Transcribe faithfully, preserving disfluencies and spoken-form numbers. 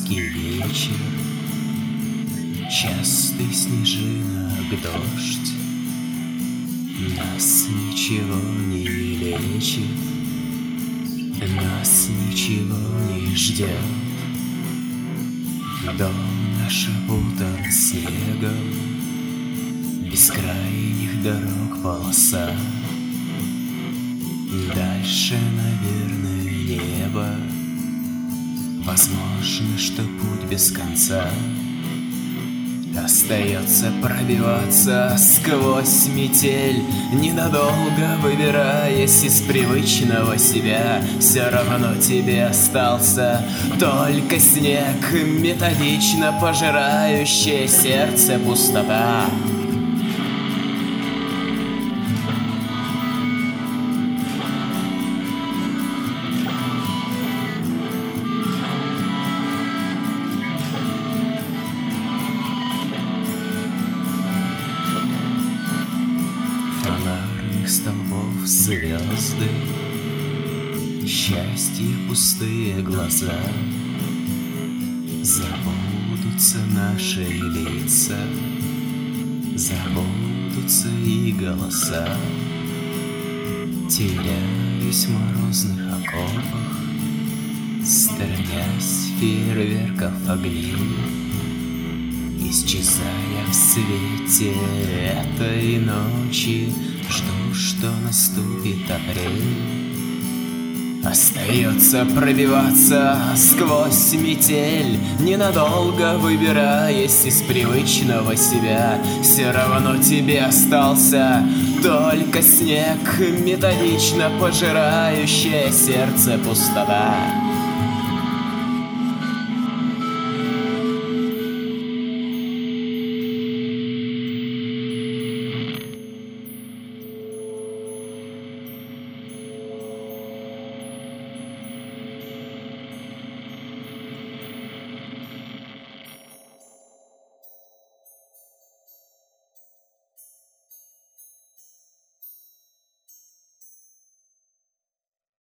Июньский вечер, частый снежинок дождь, нас ничего не лечит, нас ничего не ждет. Дом наш опутан снегом, бескрайних дорог полоса. Дальше, наверное, небо, возможно, что путь без конца. Остается пробиваться сквозь метель, ненадолго выбираясь из привычного себя. Все равно тебе остался только снег, методично пожирающее сердце пустота. Фонарных столбов звезды, счастье пустые глаза. Забудутся наши лица, забудутся и голоса. Теряюсь в морозных окопах, сторонясь фейерверков огней. Исчезая в свете этой ночи, жду, что наступит апрель. Остается пробиваться сквозь метель, ненадолго выбираясь из привычного себя. Все равно тебе остался только снег, методично пожирающее сердце пустота.